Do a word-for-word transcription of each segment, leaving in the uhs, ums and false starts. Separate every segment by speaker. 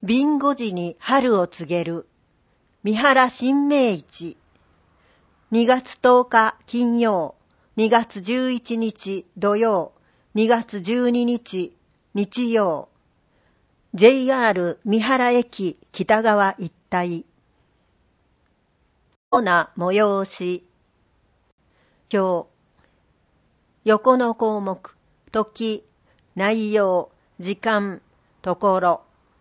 Speaker 1: 備後時に春を告げる。三原新明市。にがつとおか金曜、にがつじゅういちにち土曜、にがつじゅうににち日曜。ジェイアール 三原駅北側一帯。主な催し。表。横の項目、時、内容、時間、ところ。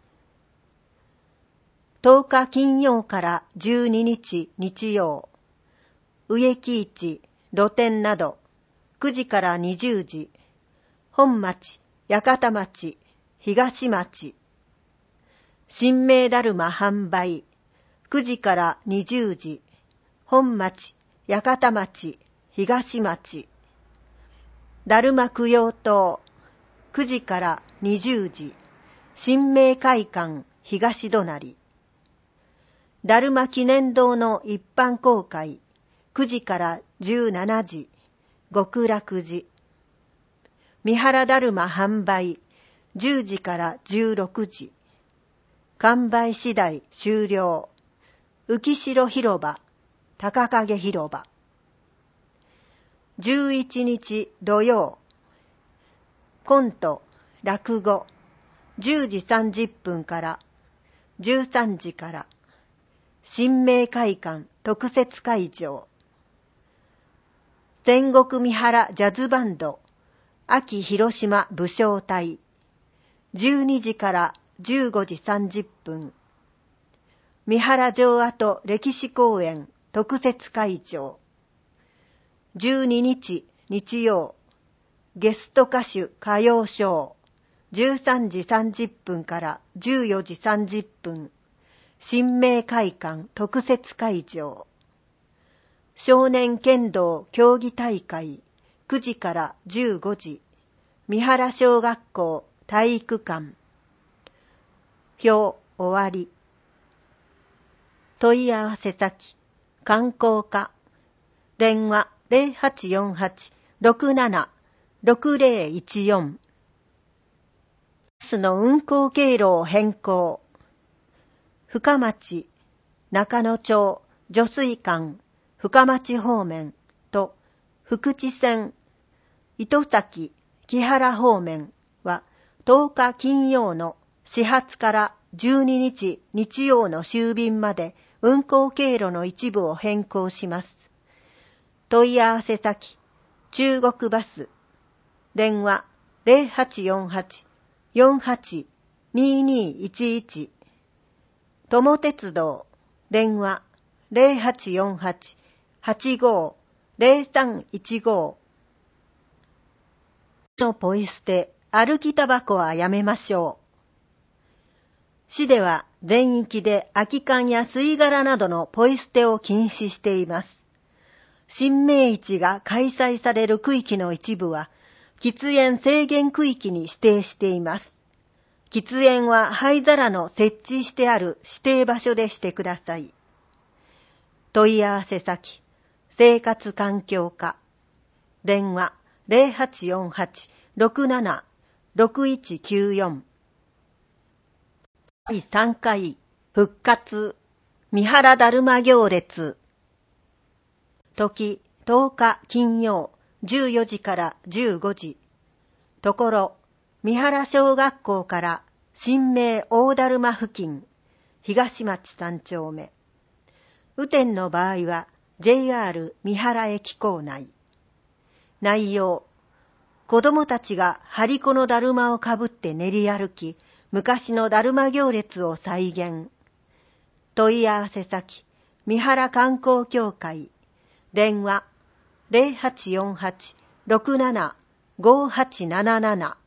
Speaker 1: とおか金曜からじゅうににち日曜。植木市、露店など、くじからにじゅうじ。本町、八幡町、東町。新名だるま販売、くじからにじゅうじ。本町、八幡町、東町。だるま供養塔、くじからにじゅうじ。新名会館、東隣。だるま記念堂の一般公開、くじからじゅうしちじ、極楽寺。三原だるま販売、じゅうじからじゅうろくじ。完売次第終了。浮城広場、高影広場。じゅういちにち土曜。コント、落語、じゅうじさんじゅっぷんからじゅうさんじから。新名会館特設会場。戦国三原ジャズバンド、秋広島武将隊。じゅうにじからじゅうごじさんじゅっぷん。三原城跡歴史公園特設会場。じゅうににち日曜。ゲスト歌手歌謡ショー。じゅうさんじさんじゅっぷんからじゅうよじさんじゅっぷん。新名会館特設会場。少年剣道競技大会、くじからじゅうごじ。三原小学校体育館。表終わり。問い合わせ先、観光課。電話 ゼロはちよんはち ろくなな ろくゼロいちよん。バスの運行経路を変更。深町、中野町、女水館、深町方面と福知線、糸崎、木原方面はとおか金曜の始発からじゅうににち日曜の終便まで運行経路の一部を変更します。問い合わせ先、中国バス。電話 ゼロはちよんはち よんはち ににいちいち。友鉄道。電話 ゼロはちよんはち はちごゼロさんいちご。のポイ捨て、歩きタバコはやめましょう。市では全域で空き缶や吸い殻などのポイ捨てを禁止しています。新名市が開催される区域の一部は、喫煙制限区域に指定しています。喫煙は灰皿の設置してある指定場所でしてください。問い合わせ先、生活環境課。電話 ゼロはちよんはち ろくなな ろくいちきゅうよん。だいさんかい復活三原だるま行列。時とおか金曜じゅうよじからじゅうごじ。ところ三原小学校から新名大だるま付近、東町三丁目。雨天の場合は ジェイアール 三原駅構内。内容、子供たちが張り子のだるまをかぶって練り歩き、昔のだるま行列を再現。問い合わせ先、三原観光協会。電話 ゼロはちよんはち ろくなな ごはちなななな。